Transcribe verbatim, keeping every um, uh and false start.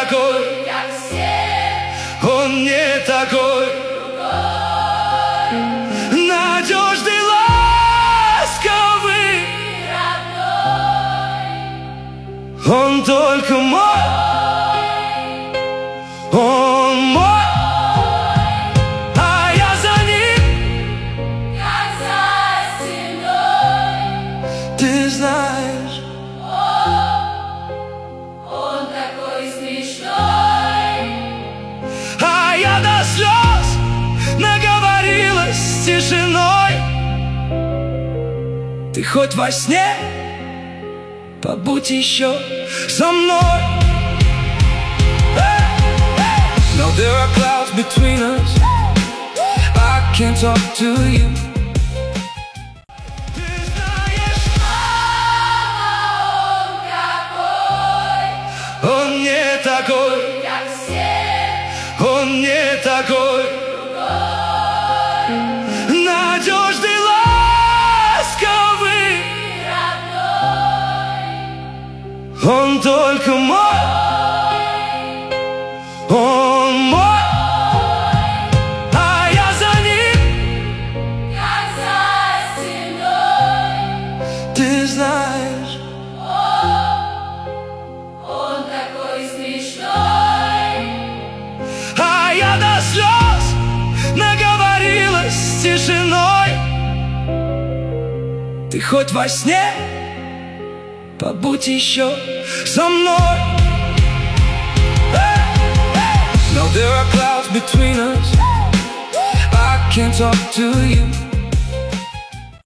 такой, как все, он не такой. другой, Надежный, ласковый, родной, он только мой, он мой, а я за ним, как за стеной. ты знаешь. Он такой смешной, А я до слез наговорилась с тишиной. Ты хоть во сне побудь еще со мной. No, there are clouds between us, I can't talk to you. Ты знаешь, он какой, он не такой, как все, он не такой. другой, Надежный, ласковый, родной, он только мой, он мой, а я за ним, как за стеной. ты знаешь. Он такой смешной, А я до слез наговорилась с тишиной. Ты хоть во сне побудь еще со мной. No, there are clouds between us, I can't talk to you.